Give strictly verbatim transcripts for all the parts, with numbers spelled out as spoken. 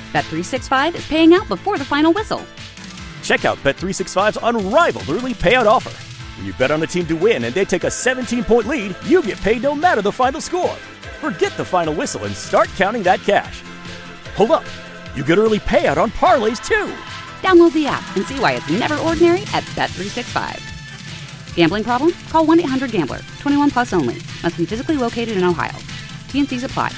Bet three sixty-five is paying out before the final whistle. Check out Bet three sixty-five's unrivaled early payout offer. When you bet on a team to win and they take a seventeen-point lead, you get paid no matter the final score. Forget the final whistle and start counting that cash. Hold up. You get early payout on parlays, too. Download the app and see why it's never ordinary at Bet three sixty-five. Gambling problem? Call one eight hundred gambler. twenty-one plus only. Must be physically located in Ohio. T and C's apply.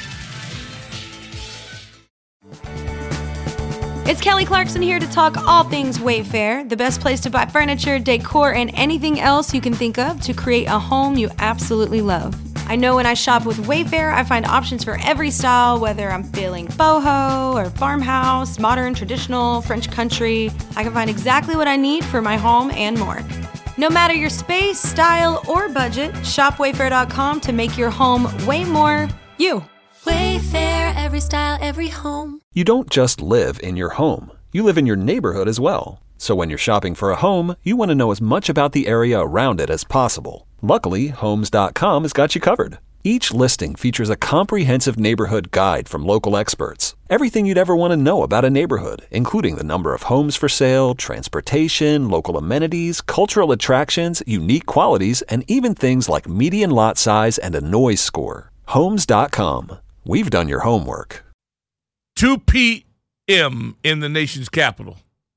It's Kelly Clarkson here to talk all things Wayfair, the best place to buy furniture, decor, and anything else you can think of to create a home you absolutely love. I know when I shop with Wayfair, I find options for every style, whether I'm feeling boho or farmhouse, modern, traditional, French country. I can find exactly what I need for my home and more. No matter your space, style, or budget, shop wayfair dot com to make your home way more you. Wayfair, every style, every home. You don't just live in your home. You live in your neighborhood as well. So when you're shopping for a home, you want to know as much about the area around it as possible. Luckily, homes dot com has got you covered. Each listing features a comprehensive neighborhood guide from local experts. Everything you'd ever want to know about a neighborhood, including the number of homes for sale, transportation, local amenities, cultural attractions, unique qualities, and even things like median lot size and a noise score. homes dot com. We've done your homework. two p.m. in the nation's capital.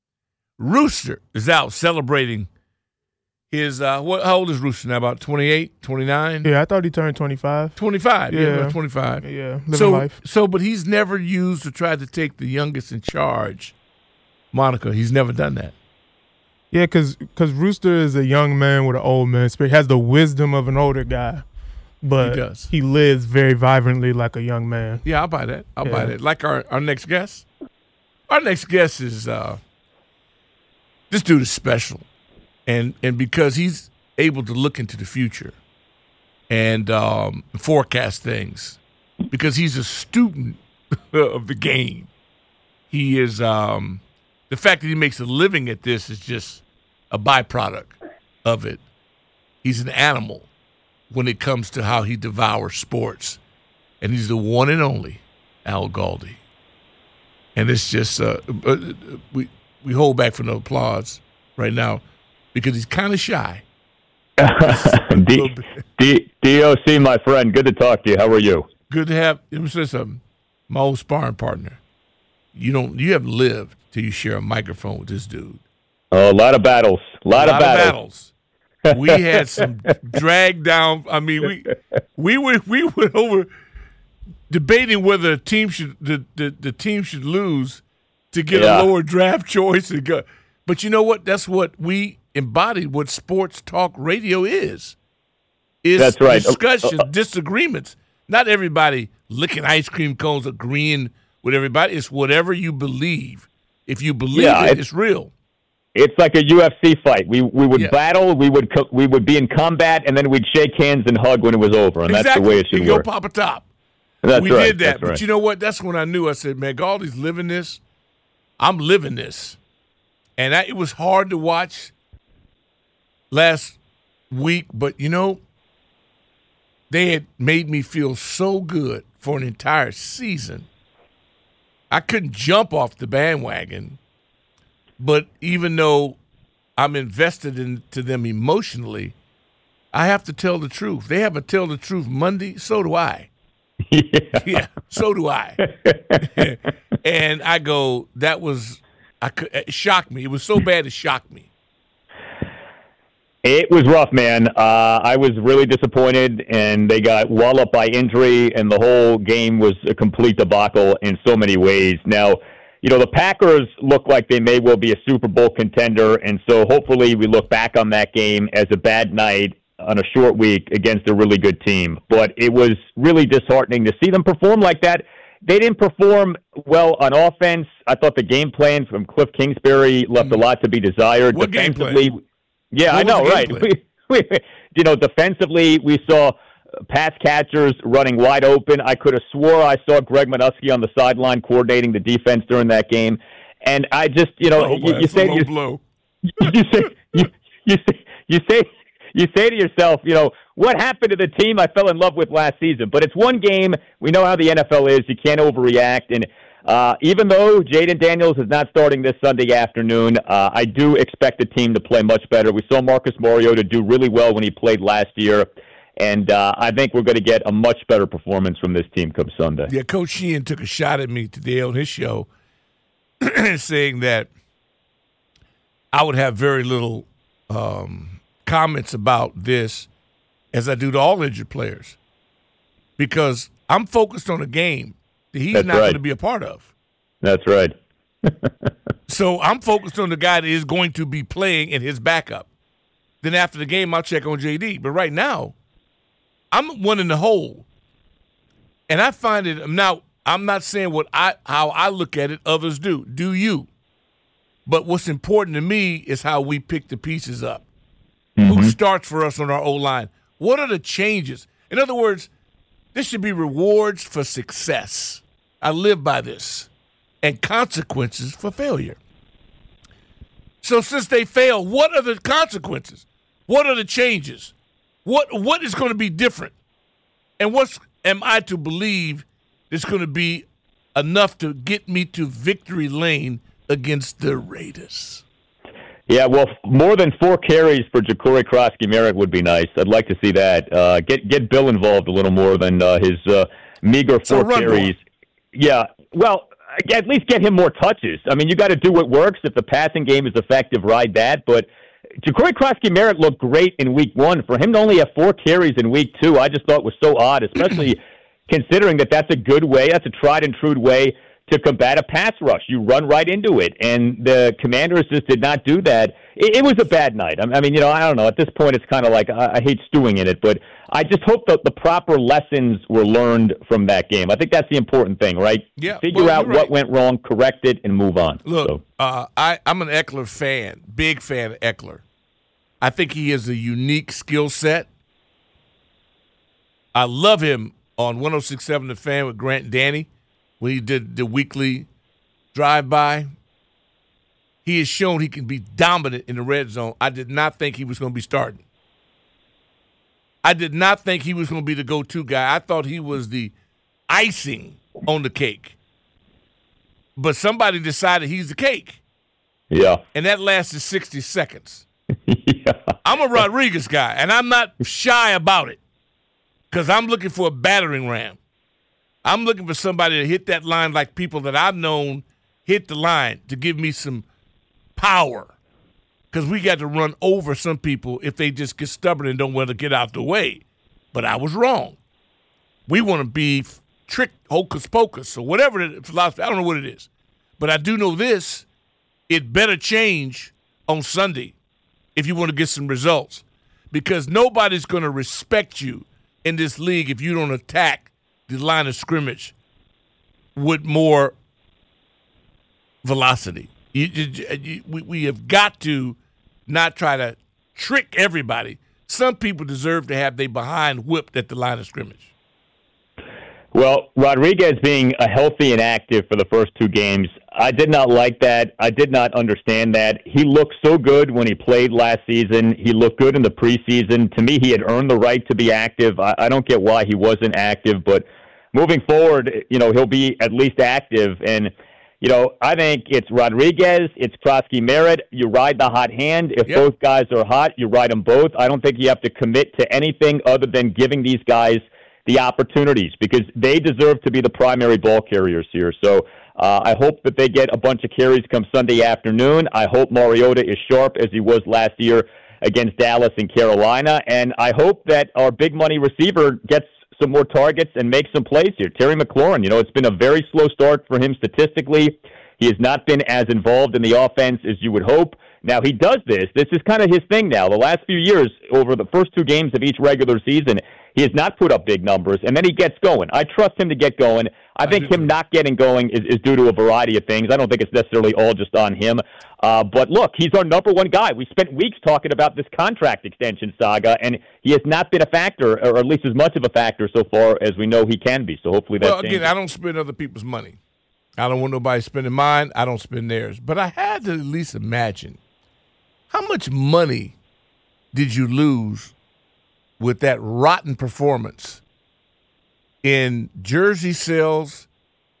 Rooster is out celebrating his, uh, what, how old is Rooster now? About twenty-eight, twenty-nine? Yeah, I thought he turned twenty-five. twenty-five, yeah, Yeah. about twenty-five. Yeah, living so, life. So, but he's never used or tried to take the youngest in charge moniker. He's never done that. Yeah, because Rooster is a young man with an old man spirit. He has the wisdom of an older guy, but He does. he lives very vibrantly like a young man. Yeah, I'll buy that. I'll Yeah. buy that. Like our, our next guest. Our next guest is uh, this dude is special, and and because he's able to look into the future and um, forecast things, because he's a student of the game. He is um, the fact that he makes a living at this is just a byproduct of it. He's an animal when it comes to how he devours sports, and he's the one and only Al Galdi. And it's just uh, uh, we we hold back from the applause right now because he's kind of shy. D- D- DOC, my friend, good to talk to you. How are you? Good to have. Let me say something. My old sparring partner. You don't. You haven't lived till you share a microphone with this dude. Oh, a lot of battles. A lot, a lot of battles. Of battles. We had some drag down. I mean, we we went we went over debating whether a team should the, the, the team should lose to get Yeah. a lower draft choice and go. But you know what? That's what we embodied. What sports talk radio is. Is That's right. discussions, Uh, uh, disagreements. Not everybody licking ice cream cones, agreeing with everybody. It's whatever you believe. If you believe Yeah, it, it's- it's real. It's like a U F C fight. We we would Yeah. battle, we would co- we would be in combat, and then we'd shake hands and hug when it was over, and Exactly. that's the way it should you work. go Papa Top. That's we right. did that. That's But right. you know what? That's when I knew. I said, man, Galdi's living this. I'm living this. And I, it was hard to watch last week, but, you know, they had made me feel so good for an entire season. I couldn't jump off the bandwagon, but even though I'm invested into them emotionally, I have to tell the truth. They have a tell the truth Monday, so do I. yeah. Yeah, so do I. And I go, that was, I could, it shocked me. It was so bad it shocked me. It was rough, man. Uh, I was really disappointed, and they got walloped by injury, and the whole game was a complete debacle in so many ways. Now, you know, the Packers look like they may well be a Super Bowl contender, and so hopefully we look back on that game as a bad night on a short week against a really good team. But it was really disheartening to see them perform like that. They didn't perform well on offense. I thought the game plan from Cliff Kingsbury left a lot to be desired. What game plan? Defensively, yeah, What I know, was the right? game plan? We, we, you know, defensively, we saw pass catchers running wide open. I could have swore I saw Greg Manusky on the sideline coordinating the defense during that game. And I just, you know, Oh, you, boy, you that's a say low you, blow. you say you, you say you say you say to yourself, you know, what happened to the team I fell in love with last season? But it's one game. We know how the N F L is. You can't overreact. And uh, even though Jaden Daniels is not starting this Sunday afternoon, uh, I do expect the team to play much better. We saw Marcus Mariota do really well when he played last year, and uh, I think we're going to get a much better performance from this team come Sunday. Yeah, Coach Sheehan took a shot at me today on his show saying that I would have very little um, comments about this as I do to all injured players because I'm focused on a game that he's That's not right. going to be a part of. That's right. So I'm focused on the guy that is going to be playing in his backup. Then after the game, I'll check on J D. But right now, I'm one in the hole. And I find it now, I'm not saying what I how I look at it, others do. Do you? But what's important to me is how we pick the pieces up. Mm-hmm. Who starts for us on our O-line? What are the changes? In other words, this should be rewards for success. I live by this. And consequences for failure. So since they fail, what are the consequences? What are the changes? What what is going to be different? And what am I to believe is going to be enough to get me to victory lane against the Raiders? Yeah, well, more than four carries for Ja'Cory Krosky-Merritt would be nice. I'd like to see that. Uh, get get Bill involved a little more than uh, his uh, meager four carries. Ball. Yeah, well, at least get him more touches. I mean, you got to do what works. If the passing game is effective, ride that. But Ja'Cory Krosky-Merritt looked great in week one. For him to only have four carries in week two, I just thought was so odd, especially considering that that's a good way, that's a tried and true way to combat a pass rush. You run right into it, and the Commanders just did not do that. It, it was a bad night. I mean, you know, I don't know. At this point, it's kind of like I, I hate stewing in it, but I just hope that the proper lessons were learned from that game. I think that's the important thing, right? Yeah. Figure well, out right. what went wrong, correct it, and move on. Look, so. uh, I, I'm an Eckler fan, big fan of Eckler. I think he has a unique skill set. I love him on one oh six point seven The Fan with Grant and Danny when he did the weekly drive-by. He has shown he can be dominant in the red zone. I did not think he was going to be starting. I did not think he was going to be the go-to guy. I thought he was the icing on the cake. But somebody decided he's the cake. Yeah. And that lasted sixty seconds. yeah. I'm a Rodriguez guy, and I'm not shy about it because I'm looking for a battering ram. I'm looking for somebody to hit that line like people that I've known hit the line to give me some power because we got to run over some people if they just get stubborn and don't want to get out the way. But I was wrong. We want to be trick hocus pocus or whatever the philosophy. I don't know what it is. But I do know this. It better change on Sunday if you want to get some results because nobody's going to respect you in this league if you don't attack the line of scrimmage with more velocity. You, you, you, we, we have got to not try to trick everybody. Some people deserve to have their behind whipped at the line of scrimmage. Well, Rodriguez being a healthy and active for the first two games, I did not like that. I did not understand that. He looked so good when he played last season. He looked good in the preseason. To me, he had earned the right to be active. I, I don't get why he wasn't active, but moving forward, you know, he'll be at least active. And, you know, I think it's Rodriguez, it's Krosky-Merritt. You ride the hot hand. If yep. both guys are hot, you ride them both. I don't think you have to commit to anything other than giving these guys the opportunities because they deserve to be the primary ball carriers here. So uh, I hope that they get a bunch of carries come Sunday afternoon. I hope Mariota is sharp as he was last year against Dallas and Carolina. And I hope that our big money receiver gets some more targets and makes some plays here. Terry McLaurin, you know, it's been a very slow start for him statistically. He has not been as involved in the offense as you would hope. Now, he does this. This is kind of his thing now. The last few years, over the first two games of each regular season, he has not put up big numbers, and then he gets going. I trust him to get going. I, I think him not getting going is, is due to a variety of things. I don't think it's necessarily all just on him. Uh, but look, he's our number one guy. We spent weeks talking about this contract extension saga, and he has not been a factor, or at least as much of a factor so far as we know he can be. So hopefully that Well, changes. again, I don't spend other people's money. I don't want nobody spending mine. I don't spend theirs. But I had to at least imagine, how much money did you lose with that rotten performance in jersey sales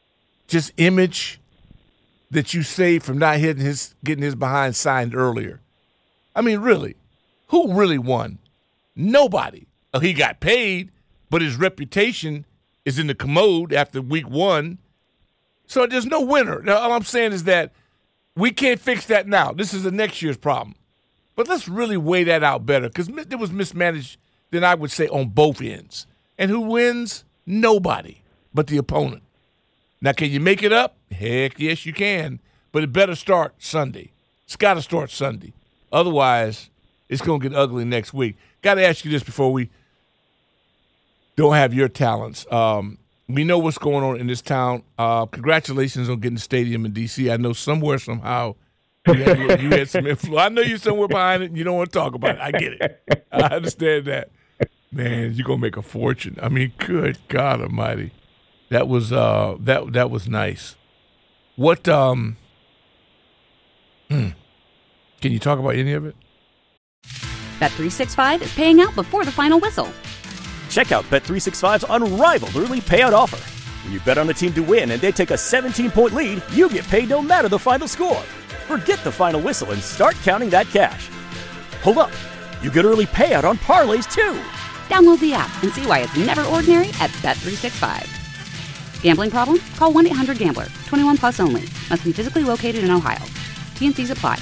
just image that you saved from not hitting his, getting his behind signed earlier? I mean, really, who really won? Nobody. Oh, he got paid, but his reputation is in the commode after week one. So there's no winner. Now, all I'm saying is that we can't fix that now. This is the next year's problem. But let's really weigh that out better, because it was mismanaged, then I would say, on both ends. And who wins? Nobody but the opponent. Now, can you make it up? Heck yes, you can. But it better start Sunday. It's got to start Sunday. Otherwise, it's going to get ugly next week. Got to ask you this before we don't have your talents. Um, we know what's going on in this town. Uh, congratulations on getting the stadium in D C. I know somewhere, somehow, you had, you had some influence. I know you're somewhere behind it and you don't want to talk about it. I get it. I understand that. Man, you're going to make a fortune. I mean, good God almighty. That was uh, that that was nice. What um hmm, can you talk about any of it? Bet three sixty-five is paying out before the final whistle. Check out Bet three sixty-five's unrivaled early payout offer. When you bet on a team to win and they take a seventeen-point lead, you get paid no matter the final score. Forget the final whistle and start counting that cash. Hold up. You get early payout on parlays too. Download the app and see why it's never ordinary at Bet three sixty-five. Gambling problem? Call one eight hundred gambler. twenty-one plus only. Must be physically located in Ohio. T N Cs apply.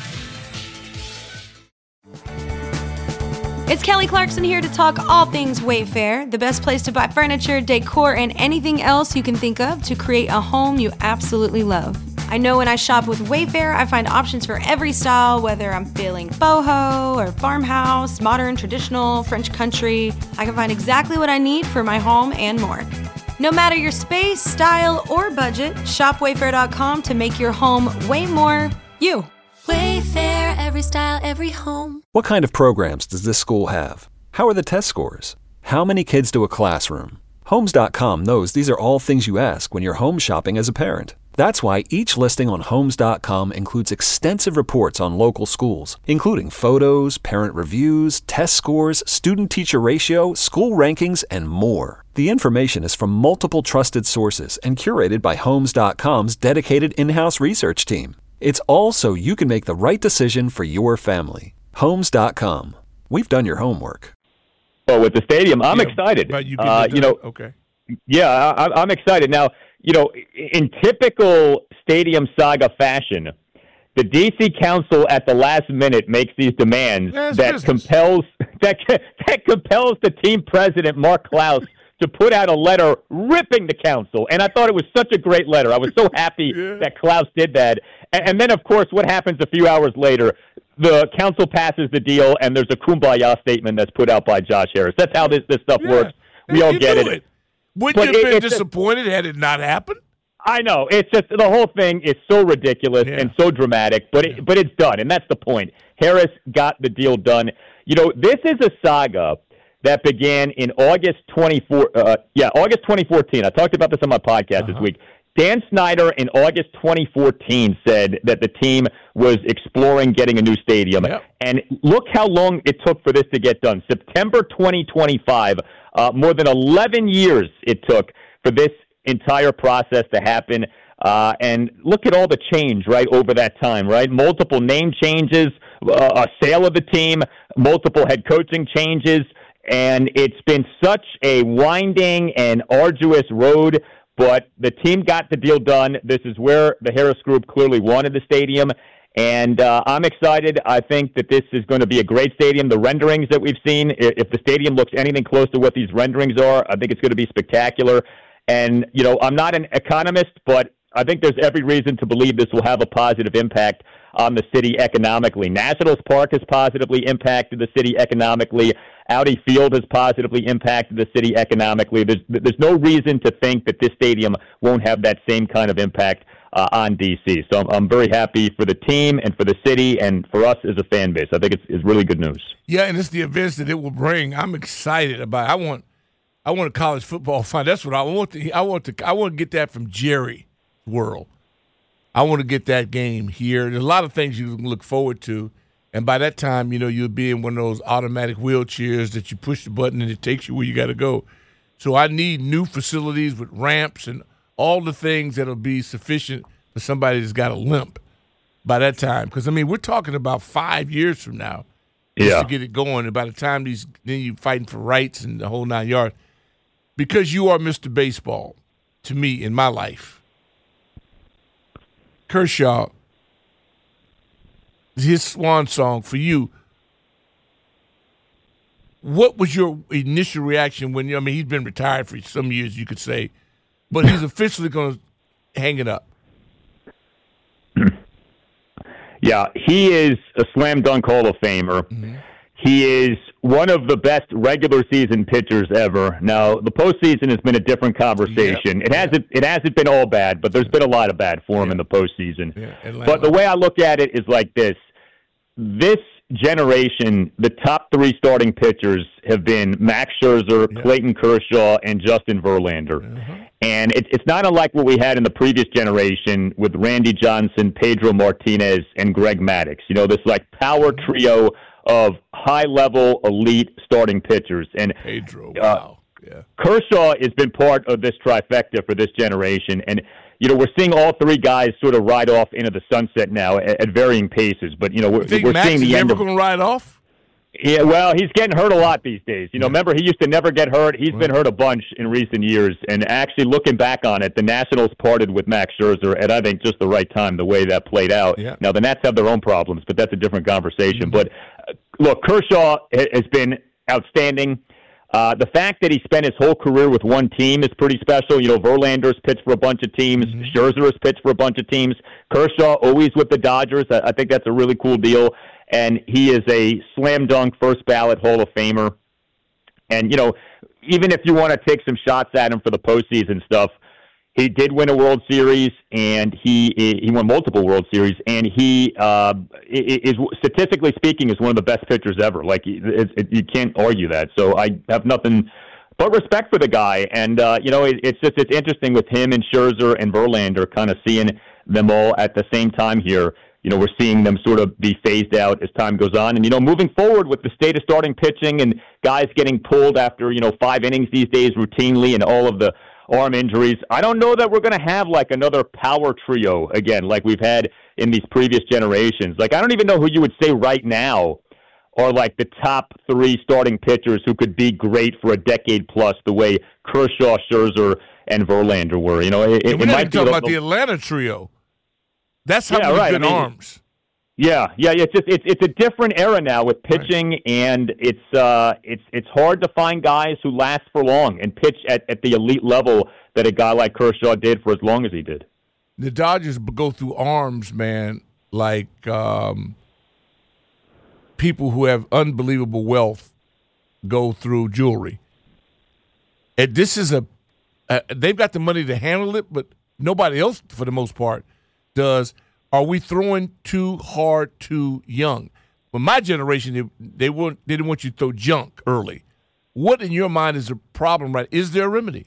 It's Kelly Clarkson here to talk all things Wayfair, the best place to buy furniture, decor, and anything else you can think of to create a home you absolutely love. I know when I shop with Wayfair, I find options for every style, whether I'm feeling boho or farmhouse, modern, traditional, French country. I can find exactly what I need for my home and more. No matter your space, style, or budget, shop wayfair dot com to make your home way more you. Wayfair, every style, every home. What kind of programs does this school have? How are the test scores? How many kids do a classroom? Homes dot com knows these are all things you ask when you're home shopping as a parent. That's why each listing on Homes dot com includes extensive reports on local schools, including photos, parent reviews, test scores, student-teacher ratio, school rankings, and more. The information is from multiple trusted sources and curated by Homes dot com's dedicated in-house research team. It's all so you can make the right decision for your family. Homes dot com. We've done your homework. Well, with the stadium, I'm Yeah, excited. but you, uh, you know, okay. Yeah, I, I'm excited. Now, you know, in typical Stadium Saga fashion, the D C Council at the last minute makes these demands Yeah, it's that business. compels that that compels the team president, Mark Klaus, to put out a letter ripping the council. And I thought it was such a great letter. I was so happy Yeah. that Klaus did that. And, and then, of course, what happens a few hours later? The council passes the deal, and there's a kumbaya statement that's put out by Josh Harris. That's how this, this stuff Yeah. works. We And all you get knew it. Wouldn't But you have it- been it's a- disappointed had it not happened? I know. It's just the whole thing is so ridiculous Yeah. and so dramatic, but it, but it's done, and that's the point. Harris got the deal done. You know, this is a saga that began in August twenty-four. Uh, yeah, August twenty fourteen. I talked about this on my podcast Uh-huh. this week. Dan Snyder in August twenty fourteen said that the team was exploring getting a new stadium. Yep. And look how long it took for this to get done. September twenty twenty-five, uh, more than eleven years it took for this entire process to happen. Uh, and look at all the change, right, over that time, right? Multiple name changes, uh, a sale of the team, multiple head coaching changes. And it's been such a winding and arduous road, but the team got the deal done. This is where the Harris Group clearly wanted the stadium. And uh, I'm excited. I think that this is going to be a great stadium. The renderings that we've seen, i- if the stadium looks anything close to what these renderings are, I think it's going to be spectacular. And, you know, I'm not an economist, but I think there's every reason to believe this will have a positive impact on the city economically. Nationals Park has positively impacted the city economically. Audi Field has positively impacted the city economically. There's, there's no reason to think that this stadium won't have that same kind of impact uh, on D C. So I'm, I'm very happy for the team and for the city and for us as a fan base. I think it's, it's really good news. Yeah, and it's the events that it will bring. I'm excited about it. I want I want a college football fund. That's what I want. To, I want to I want to get that from Jerry World. I want to get that game here. There's a lot of things you can look forward to. And by that time, you know, you'll be in one of those automatic wheelchairs that you push the button and it takes you where you got to go. So I need new facilities with ramps and all the things that'll be sufficient for somebody that's got a limp by that time. Because, I mean, we're talking about five years from now just yeah. to get it going. And by the time these – then you're fighting for rights and the whole nine yards. Because you are Mister Baseball to me in my life, Kershaw, his swan song for you, what was your initial reaction when, I mean, he's been retired for some years, you could say, but he's officially going to hang it up? Yeah, he is a slam dunk Hall of Famer. Mm-hmm. He is one of the best regular season pitchers ever. Now, the postseason has been a different conversation. Yep. It hasn't it hasn't been all bad, but there's been a lot of bad for him yeah. in the postseason. Yeah, but the way I look at it is like this. This generation, the top three starting pitchers have been Max Scherzer, yeah. Clayton Kershaw, and Justin Verlander. Mm-hmm. And it, it's not unlike what we had in the previous generation with Randy Johnson, Pedro Martinez, and Greg Maddux. You know, this like power trio of high-level elite starting pitchers. And Pedro, uh, wow. Yeah. Kershaw has been part of this trifecta for this generation. And, you know, we're seeing all three guys sort of ride off into the sunset now at, at varying paces. But, you know, we're, you think we're Max seeing the is end never of... going to ride off? Yeah, well, he's getting hurt a lot these days. You know, yeah. remember, he used to never get hurt. He's right. been hurt a bunch in recent years. And actually, looking back on it, the Nationals parted with Max Scherzer at, I think, just the right time, the way that played out. Yeah. Now, the Nats have their own problems, but that's a different conversation. Mm-hmm. But, uh, look, Kershaw has been outstanding. Uh, the fact that he spent his whole career with one team is pretty special. You know, Verlander's pitched for a bunch of teams. Mm-hmm. Scherzer has pitched for a bunch of teams. Kershaw always with the Dodgers. I, I think that's a really cool deal. And he is a slam dunk first ballot Hall of Famer. And, you know, even if you want to take some shots at him for the postseason stuff, he did win a World Series, and he he won multiple World Series, and he uh, is, statistically speaking, is one of the best pitchers ever. Like, it, it, you can't argue that. So I have nothing but respect for the guy. And, uh, you know, it, it's just it's interesting with him and Scherzer and Verlander kind of seeing them all at the same time here. You know, we're seeing them sort of be phased out as time goes on. And, you know, moving forward with the state of starting pitching and guys getting pulled after, you know, five innings these days routinely and all of the arm injuries, I don't know that we're going to have, like, another power trio again like we've had in these previous generations. Like, I don't even know who you would say right now are, like, the top three starting pitchers who could be great for a decade plus the way Kershaw, Scherzer, and Verlander were. You know, it, and we're it not might talking be about the Atlanta trio. That's how yeah, many right. good I mean, arms. Yeah, yeah, it's just it's it's a different era now with pitching, right. and it's uh it's it's hard to find guys who last for long and pitch at, at the elite level that a guy like Kershaw did for as long as he did. The Dodgers go through arms, man, like um, people who have unbelievable wealth go through jewelry. And this is a uh, they've got the money to handle it, but nobody else, for the most part, does. Are we throwing too hard too young? Well, my generation, they, they, weren't, they didn't want you to throw junk early. What, in your mind, is the problem, right? Is there a remedy?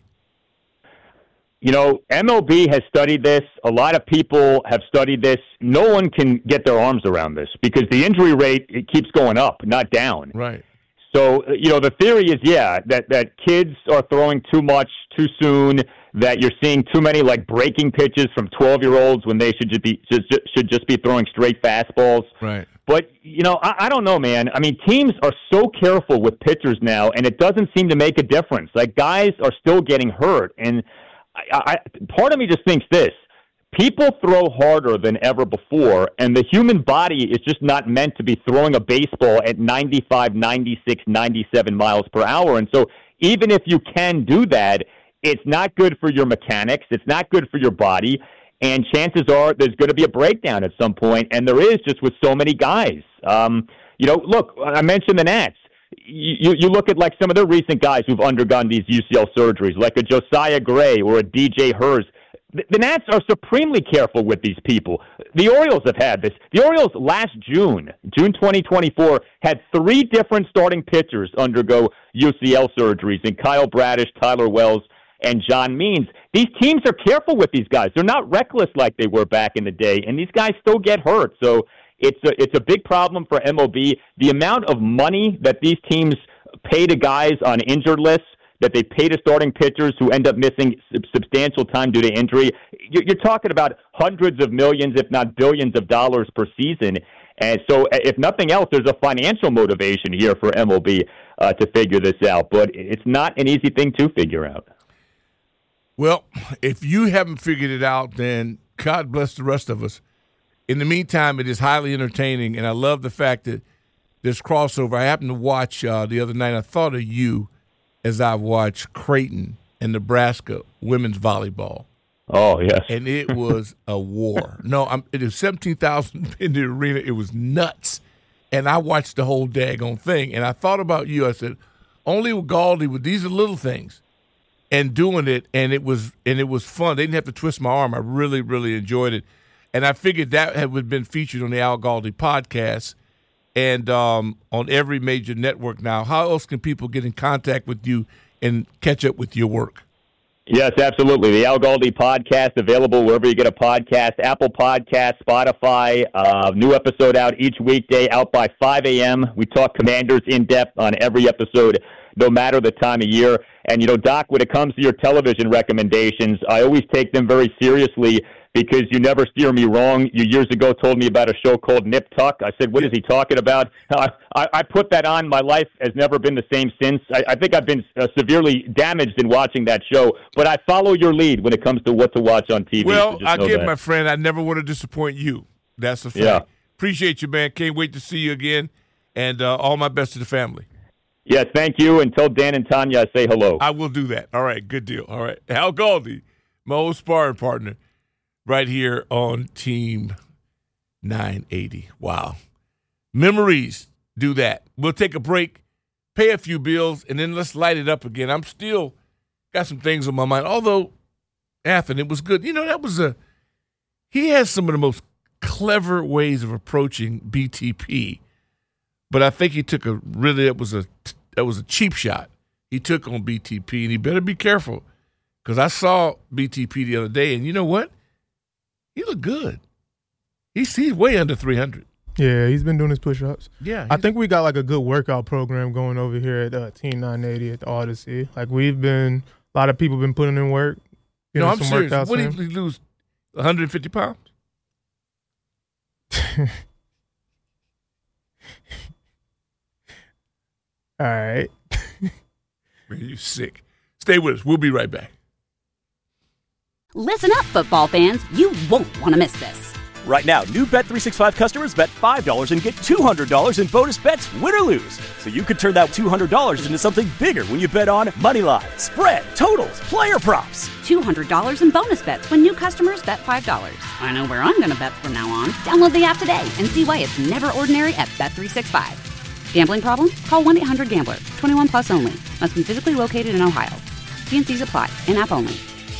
You know, M L B has studied this. A lot of people have studied this. No one can get their arms around this because the injury rate, it keeps going up, not down. Right. So, you know, the theory is, yeah, that, that kids are throwing too much too soon, that you're seeing too many, like, breaking pitches from twelve-year-olds when they should just be just, should just be throwing straight fastballs. Right. But, you know, I, I don't know, man. I mean, teams are so careful with pitchers now, and it doesn't seem to make a difference. Like, guys are still getting hurt. And I, I, part of me just thinks this. People throw harder than ever before, and the human body is just not meant to be throwing a baseball at ninety-five, ninety-six, ninety-seven miles per hour. And so even if you can do that, it's not good for your mechanics. It's not good for your body. And chances are there's going to be a breakdown at some point, and there is just with so many guys. Um, you know, look, I mentioned the Nats. You, you look at, like, some of the recent guys who've undergone these U C L surgeries, like a Josiah Gray or a D J Hurst. The, the Nats are supremely careful with these people. The Orioles have had this. The Orioles last June, June twenty twenty-four, had three different starting pitchers undergo U C L surgeries, and Kyle Bradish, Tyler Wells, and John Means. These teams are careful with these guys. They're not reckless like they were back in the day, and these guys still get hurt. So it's a, it's a big problem for M L B. The amount of money that these teams pay to guys on injured lists that they pay to starting pitchers who end up missing substantial time due to injury. You're talking about hundreds of millions, if not billions of dollars per season. And so if nothing else, there's a financial motivation here for M L B uh, to figure this out. But it's not an easy thing to figure out. Well, if you haven't figured it out, then God bless the rest of us. In the meantime, it is highly entertaining, and I love the fact that there's crossover. I happened to watch uh, the other night. I thought of you as I watched Creighton and Nebraska women's volleyball. Oh, yes. And it was a war. No, I'm, it was seventeen thousand in the arena. It was nuts. And I watched the whole daggone thing, and I thought about you. I said, only with Galdi, with these are little things, and doing it, and it was and it was fun. They didn't have to twist my arm. I really, really enjoyed it. And I figured that had been featured on the Al Galdi podcast and um, on every major network now. How else can people get in contact with you and catch up with your work? Yes, absolutely. The Al Galdi podcast, available wherever you get a podcast, Apple Podcast, Spotify. Uh, new episode out each weekday, out by five a.m. We talk Commanders in depth on every episode, no matter the time of year. And, you know, Doc, when it comes to your television recommendations, I always take them very seriously because you never steer me wrong. You years ago told me about a show called Nip Tuck. I said, what is he talking about? I, I, I put that on. My life has never been the same since. I, I think I've been uh, severely damaged in watching that show. But I follow your lead when it comes to what to watch on T V. Well, so I give that. my friend, I never want to disappoint you. That's a fact. Yeah. Appreciate you, man. Can't wait to see you again. And uh, all my best to the family. Yes, thank you. And tell Dan and Tanya I say hello. I will do that. All right, good deal. All right. Al Galdi, my old sparring partner, right here on Team nine eighty. Wow. Memories do that. We'll take a break, pay a few bills, and then let's light it up again. I'm still got some things on my mind. Although, Athen, it was good. You know, that was a – he has some of the most clever ways of approaching B T P. But I think he took a really – that was a that was a cheap shot he took on B T P, and he better be careful because I saw B T P the other day, and you know what? He looked good. He's, he's way under three hundred. Yeah, he's been doing his push-ups. Yeah. I think we got like a good workout program going over here at uh, Team nine eighty at the Odyssey. Like we've been – a lot of people been putting in work. No, I'm some serious. workouts What did in. he lose, one hundred fifty pounds? All right. Man, you sick. Stay with us. We'll be right back. Listen up, football fans. You won't want to miss this. Right now, new Bet three sixty-five customers bet five dollars and get two hundred dollars in bonus bets, win or lose. So you could turn that two hundred dollars into something bigger when you bet on money line, spread, totals, player props. two hundred dollars in bonus bets when new customers bet five dollars. I know where I'm going to bet from now on. Download the app today and see why it's never ordinary at Bet three sixty-five. Gambling problem? Call one eight hundred gambler. twenty-one plus only. Must be physically located in Ohio. T and C's apply. In-app only.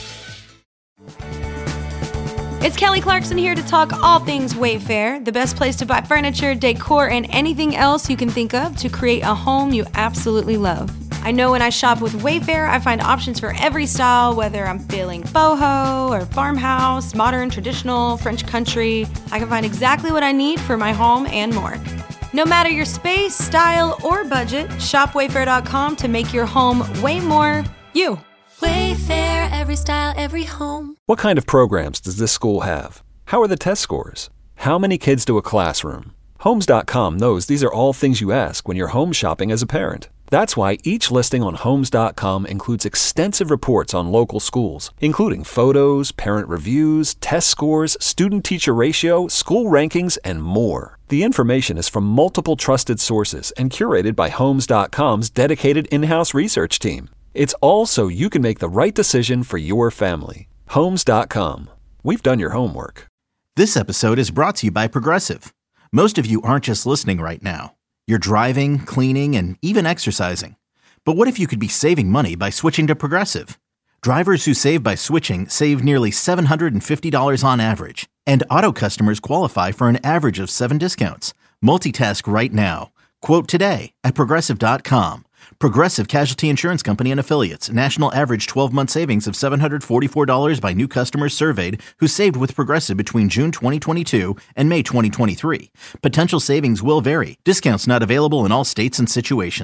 It's Kelly Clarkson here to talk all things Wayfair, the best place to buy furniture, decor, and anything else you can think of to create a home you absolutely love. I know when I shop with Wayfair, I find options for every style, whether I'm feeling boho or farmhouse, modern, traditional, French country. I can find exactly what I need for my home and more. No matter your space, style, or budget, shop wayfair dot com to make your home way more you. Wayfair, every style, every home. What kind of programs does this school have? How are the test scores? How many kids do a classroom? Homes dot com knows these are all things you ask when you're home shopping as a parent. That's why each listing on Homes dot com includes extensive reports on local schools, including photos, parent reviews, test scores, student-teacher ratio, school rankings, and more. The information is from multiple trusted sources and curated by Homes dot com's dedicated in-house research team. It's all so you can make the right decision for your family. Homes dot com. We've done your homework. This episode is brought to you by Progressive. Most of you aren't just listening right now. You're driving, cleaning, and even exercising. But what if you could be saving money by switching to Progressive? Drivers who save by switching save nearly seven hundred fifty dollars on average. And auto customers qualify for an average of seven discounts. Multitask right now. Quote today at Progressive dot com. Progressive Casualty Insurance Company and Affiliates. National average twelve-month savings of seven hundred forty-four dollars by new customers surveyed who saved with Progressive between June twenty twenty-two and May twenty twenty-three. Potential savings will vary. Discounts not available in all states and situations.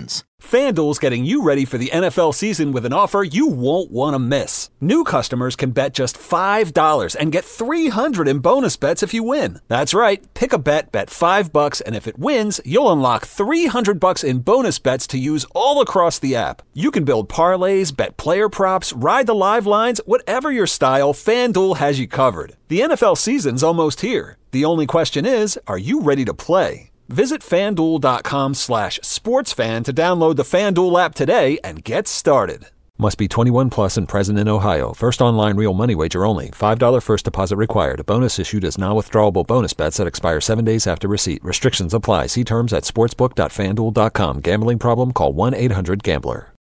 FanDuel's getting you ready for the N F L season with an offer you won't want to miss. New customers can bet just five dollars and get three hundred dollars in bonus bets if you win. That's right. Pick a bet, bet five bucks, and if it wins, you'll unlock three hundred bucks in bonus bets to use all across the app. You can build parlays, bet player props, ride the live lines, whatever your style, FanDuel has you covered. The N F L season's almost here. The only question is, are you ready to play? Visit FanDuel.com slash sportsfan to download the FanDuel app today and get started. Must be twenty-one plus and present in Ohio. First online real money wager only. five dollars first deposit required. Bonus issued as non-withdrawable bonus bets that expire seven days after receipt. Restrictions apply. See terms at sportsbook dot fan duel dot com. Gambling problem? Call one eight hundred gambler.